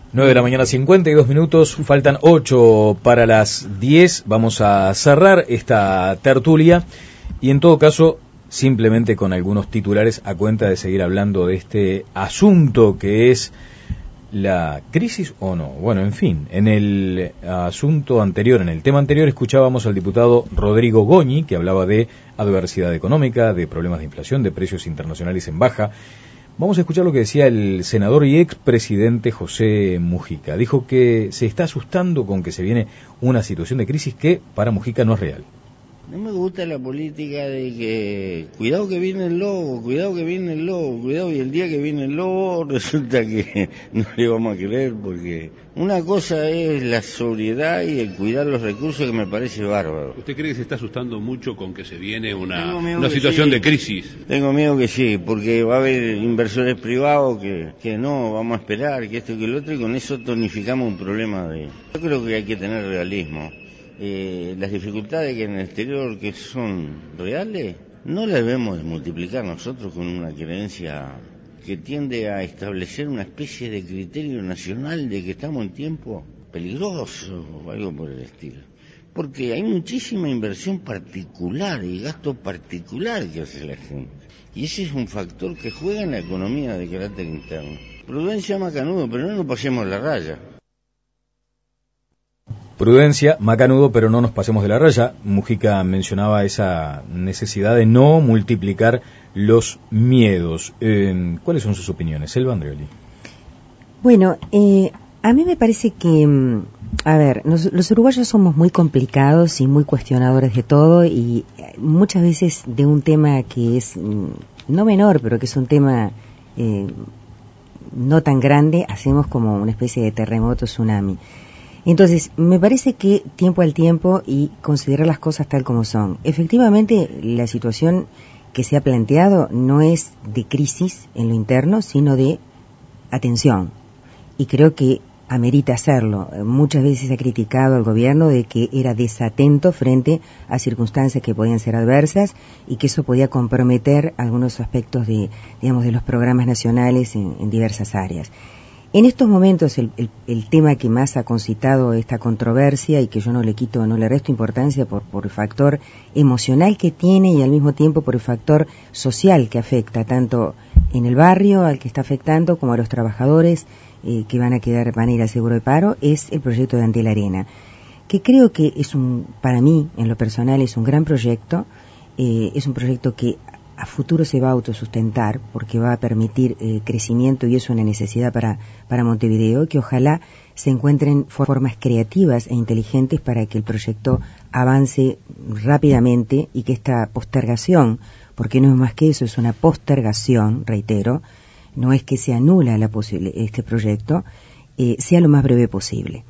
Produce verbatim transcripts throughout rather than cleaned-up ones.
nueve de la mañana, cincuenta y dos minutos, faltan ocho para las diez. Vamos a cerrar esta tertulia y en todo caso, simplemente con algunos titulares a cuenta de seguir hablando de este asunto que es la crisis o no. Bueno, en fin, en el asunto anterior, en el tema anterior, escuchábamos al diputado Rodrigo Goñi, que hablaba de adversidad económica, de problemas de inflación, de precios internacionales en baja. Vamos a escuchar lo que decía el senador y expresidente José Mujica. Dijo que se está asustando con que se viene una situación de crisis que para Mujica no es real. No me gusta la política de que cuidado que viene el lobo, cuidado que viene el lobo, cuidado y el día que viene el lobo resulta que no le vamos a creer, porque una cosa es la sobriedad y el cuidar los recursos, que me parece bárbaro. ¿Usted cree que se está asustando mucho con que se viene una, una situación sí. de crisis? Tengo miedo que sí, porque va a haber inversores privados que, que no, vamos a esperar, que esto y que lo otro, y con eso tonificamos un problema de... Yo creo que hay que tener realismo. Eh, las dificultades que en el exterior que son reales, no las debemos multiplicar nosotros con una creencia que tiende a establecer una especie de criterio nacional de que estamos en tiempo peligroso o algo por el estilo. Porque hay muchísima inversión particular y gasto particular que hace la gente. Y ese es un factor que juega en la economía de carácter interno. Prudencia, macanudo, pero no nos pasemos la raya. Prudencia, macanudo, pero no nos pasemos de la raya. Mujica mencionaba esa necesidad de no multiplicar los miedos. Eh, ¿Cuáles son sus opiniones? Selva Andreoli. Bueno, eh, a mí me parece que, a ver, nos, los uruguayos somos muy complicados y muy cuestionadores de todo, y muchas veces de un tema que es no menor, pero que es un tema eh, no tan grande, hacemos como una especie de terremoto, tsunami. Entonces, me parece que tiempo al tiempo y considerar las cosas tal como son. Efectivamente, la situación que se ha planteado no es de crisis en lo interno, sino de atención. Y creo que amerita hacerlo. Muchas veces se ha criticado al gobierno de que era desatento frente a circunstancias que podían ser adversas y que eso podía comprometer algunos aspectos de, digamos, de los programas nacionales en, en diversas áreas. En estos momentos el, el, el tema que más ha concitado esta controversia y que yo no le quito, no le resto importancia por, por el factor emocional que tiene y al mismo tiempo por el factor social que afecta tanto en el barrio al que está afectando como a los trabajadores eh, que van a quedar, van a ir al seguro de paro, es el proyecto de Antel Arena, que creo que es un, para mí en lo personal es un gran proyecto, eh, es un proyecto que a futuro se va a autosustentar porque va a permitir eh, crecimiento, y eso es una necesidad para, para Montevideo, que ojalá se encuentren formas creativas e inteligentes para que el proyecto avance rápidamente y que esta postergación, porque no es más que eso, es una postergación, reitero, no es que se anula la posible, este proyecto, eh, sea lo más breve posible.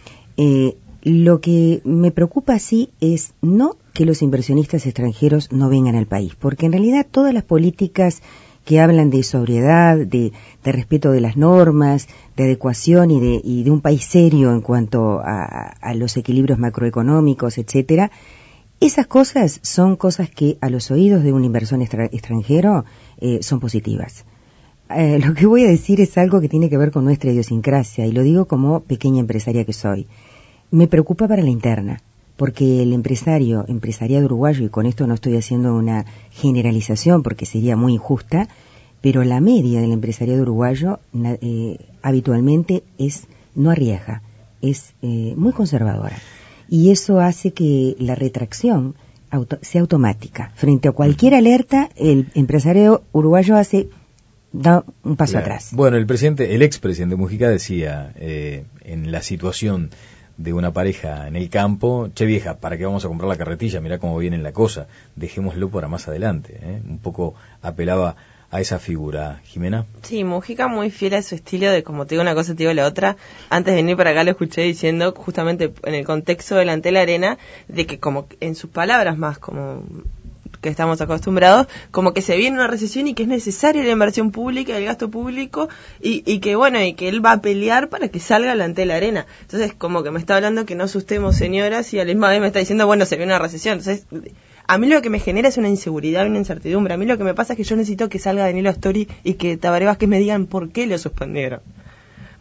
Eh, Lo que me preocupa sí es no que los inversionistas extranjeros no vengan al país, porque en realidad todas las políticas que hablan de sobriedad, de, de respeto de las normas, de adecuación y de, y de un país serio en cuanto a, a los equilibrios macroeconómicos, etcétera, esas cosas son cosas que a los oídos de un inversor extra, extranjero eh, son positivas. Eh, lo que voy a decir es algo que tiene que ver con nuestra idiosincrasia, y lo digo como pequeña empresaria que soy. Me preocupa para la interna, porque el empresario, empresariado uruguayo, y con esto no estoy haciendo una generalización porque sería muy injusta, pero la media del empresariado uruguayo eh, habitualmente es no arriesga, es eh, muy conservadora. Y eso hace que la retracción auto, sea automática. Frente a cualquier alerta, el empresario uruguayo hace da un paso claro. atrás. Bueno, el presidente, el expresidente Mujica decía eh, en la situación de una pareja en el campo, che vieja, ¿para qué vamos a comprar la carretilla? Mirá cómo viene la cosa, dejémoslo para más adelante, ¿eh? Un poco apelaba a esa figura. ¿Jimena? Sí, Mujica muy fiel a su estilo de como te digo una cosa, te digo la otra. Antes de venir para acá lo escuché diciendo, justamente en el contexto de la Antel Arena, de que como en sus palabras más como que estamos acostumbrados, como que se viene una recesión y que es necesaria la inversión pública, el gasto público, y, y que bueno, y que él va a pelear para que salga la Antel Arena. Entonces, como que me está hablando que no asustemos, señoras, y a la misma vez me está diciendo, bueno, se viene una recesión. Entonces, a mí lo que me genera es una inseguridad, una incertidumbre. A mí lo que me pasa es que yo necesito que salga Danilo Astori y que Tabaré Vázquez me digan por qué lo suspendieron.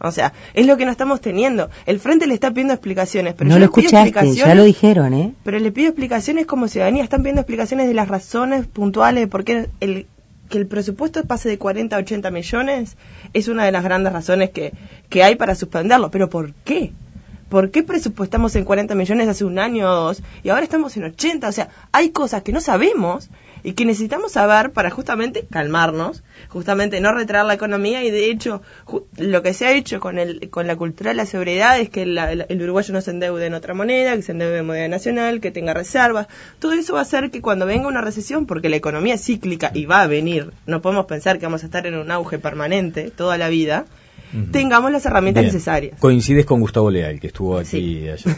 O sea, es lo que no estamos teniendo. El Frente le está pidiendo explicaciones, pero no yo lo le pido escuchaste, explicaciones, ya lo dijeron, ¿eh? Pero le pido explicaciones como ciudadanía, están pidiendo explicaciones de las razones puntuales de por qué el, que el presupuesto pase de cuarenta a ochenta millones es una de las grandes razones que, que hay para suspenderlo. ¿Pero por qué? ¿Por qué presupuestamos en cuarenta millones hace un año o dos y ahora estamos en ochenta? O sea, hay cosas que no sabemos y que necesitamos saber para justamente calmarnos, justamente no retraer la economía y de hecho lo que se ha hecho con el con la cultura de la sobriedad es que la, el uruguayo no se endeude en otra moneda, que se endeude en moneda nacional, que tenga reservas. Todo eso va a hacer que cuando venga una recesión, porque la economía es cíclica y va a venir, no podemos pensar que vamos a estar en un auge permanente toda la vida, uh-huh. tengamos las herramientas Bien. necesarias. Coincides con Gustavo Leal, que estuvo aquí sí. ayer.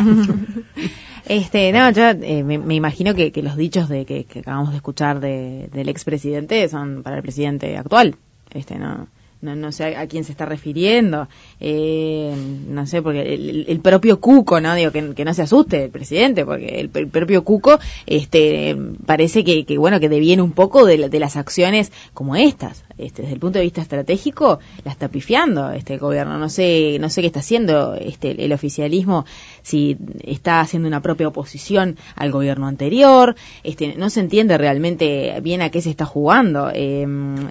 Este, no, yo eh, me, me imagino que, que los dichos de que, que acabamos de escuchar de, del expresidente son para el presidente actual. Este, no, no, no sé a, a quién se está refiriendo. Eh, no sé, porque el, el propio Cuco, no digo que, que no se asuste el presidente, porque el, el propio Cuco, este, parece que, que bueno que deviene un poco de, la, de las acciones como estas. Este, desde el punto de vista estratégico, la está pifiando este gobierno. No sé, no sé qué está haciendo este el, el oficialismo, si está haciendo una propia oposición al gobierno anterior. Este, no se entiende realmente bien a qué se está jugando, eh,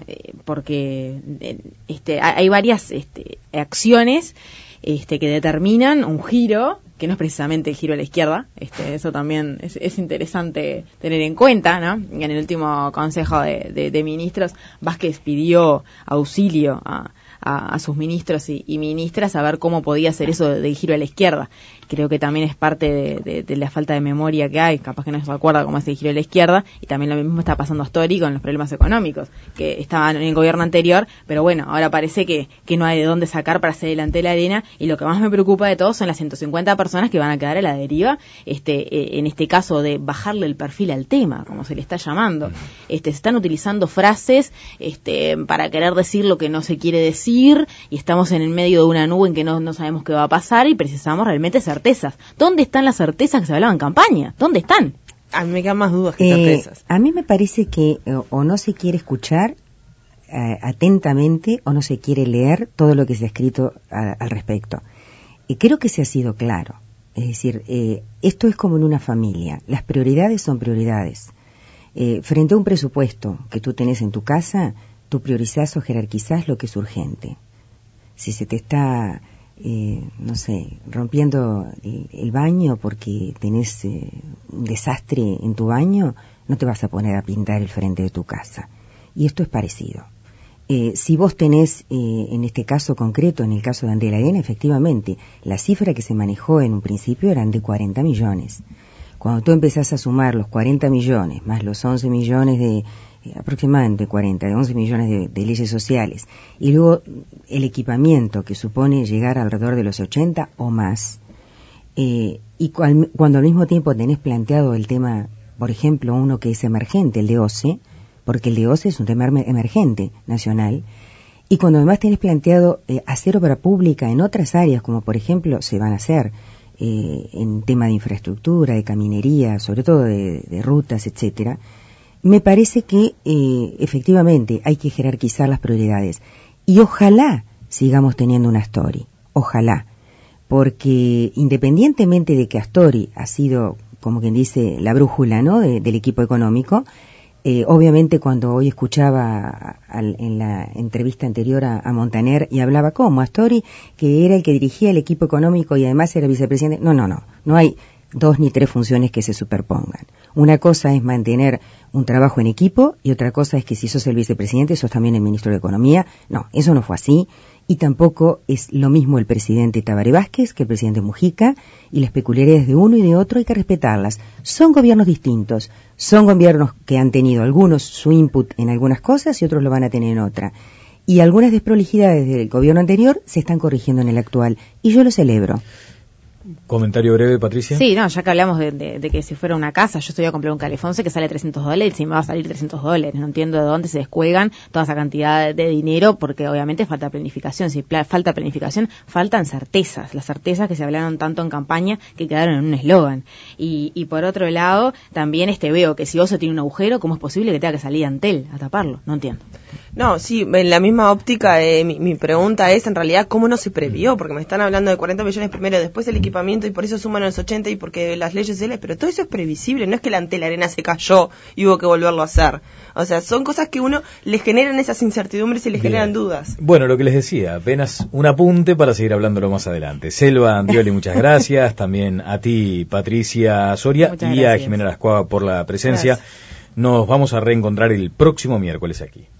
porque este, hay varias este, acciones este, que determinan un giro que no es precisamente el giro a la izquierda. Este, eso también es, es interesante tener en cuenta, ¿no? En el último Consejo de, de, de Ministros, Vázquez pidió auxilio a, a, a sus ministros y, y ministras a ver cómo podía hacer eso del giro a la izquierda. Creo que también es parte de, de, de la falta de memoria que hay, capaz que no se acuerda cómo es el giro a la izquierda, y también lo mismo está pasando a Astori con los problemas económicos, que estaban en el gobierno anterior, pero bueno, ahora parece que, que no hay de dónde sacar para hacer delante de la arena, y lo que más me preocupa de todo son las ciento cincuenta personas que van a quedar a la deriva, este, eh, en este caso de bajarle el perfil al tema, como se le está llamando. Este, se están utilizando frases este, para querer decir lo que no se quiere decir, y estamos en el medio de una nube en que no, no sabemos qué va a pasar, y precisamos realmente certezas. ¿Dónde están las certezas que se hablaban en campaña? ¿Dónde están? A mí me quedan más dudas que eh, certezas. A mí me parece que o, o no se quiere escuchar eh, atentamente o no se quiere leer todo lo que se ha escrito a, al respecto. Y creo que se ha sido claro. Es decir, eh, esto es como en una familia. Las prioridades son prioridades. Eh, frente a un presupuesto que tú tenés en tu casa, tú priorizás o jerarquizás lo que es urgente. Si se te está... Eh, no sé, rompiendo el, el baño porque tenés eh, un desastre en tu baño, no te vas a poner a pintar el frente de tu casa. Y esto es parecido. Eh, si vos tenés, eh, en este caso concreto, en el caso de Andrea Arena, efectivamente, la cifra que se manejó en un principio eran de cuarenta millones. Cuando tú empezás a sumar los cuarenta millones, más los once millones de... aproximadamente cuarenta, de once millones de, de leyes sociales, y luego el equipamiento que supone llegar alrededor de los ochenta o más, eh, y cual, cuando al mismo tiempo tenés planteado el tema, por ejemplo, uno que es emergente, el de O C E, porque el de O C E es un tema emergente nacional, y cuando además tenés planteado eh, hacer obra pública en otras áreas, como por ejemplo se van a hacer eh, en tema de infraestructura, de caminería, sobre todo de, de rutas, etcétera, me parece que eh, efectivamente hay que jerarquizar las prioridades y ojalá sigamos teniendo una Astori, ojalá, porque independientemente de que Astori ha sido, como quien dice, la brújula, ¿no?, de, del equipo económico, eh, obviamente cuando hoy escuchaba al, en la entrevista anterior a, a Montaner y hablaba como Astori, que era el que dirigía el equipo económico y además era vicepresidente, no, no, no, no hay dos ni tres funciones que se superpongan. Una cosa es mantener un trabajo en equipo y otra cosa es que si sos el vicepresidente sos también el ministro de Economía. No, eso no fue así, y tampoco es lo mismo el presidente Tabaré Vázquez que el presidente Mujica, y las peculiaridades de uno y de otro hay que respetarlas. Son gobiernos distintos, son gobiernos que han tenido algunos su input en algunas cosas y otros lo van a tener en otra. Y algunas desprolijidades del gobierno anterior se están corrigiendo en el actual, y yo lo celebro. ¿Comentario breve, Patricia? Sí, no, ya que hablamos de, de, de que si fuera una casa, yo estoy a comprar un calefonce que sale trescientos dólares y me va a salir trescientos dólares. No entiendo de dónde se descuelgan toda esa cantidad de dinero, porque obviamente falta planificación. Si pla- falta planificación, faltan certezas. Las certezas que se hablaron tanto en campaña que quedaron en un eslogan. Y, y por otro lado, también este veo que si Oso tiene un agujero, ¿cómo es posible que tenga que salir Antel a taparlo? No entiendo. No, sí, en la misma óptica, eh, mi, mi pregunta es, en realidad, ¿cómo no se previó? Porque me están hablando de cuarenta millones primero, después el equipamiento, y por eso suman los ochenta, y porque las leyes, pero todo eso es previsible, no es que la Antelarena se cayó y hubo que volverlo a hacer. O sea, son cosas que uno le generan esas incertidumbres y le Bien. generan dudas. Bueno, lo que les decía, apenas un apunte para seguir hablándolo más adelante. Selva Andrioli, muchas gracias. También a ti, Patricia Soria, Muchas y a gracias. Jimena Lascuaga por la presencia. Gracias. Nos vamos a reencontrar el próximo miércoles aquí.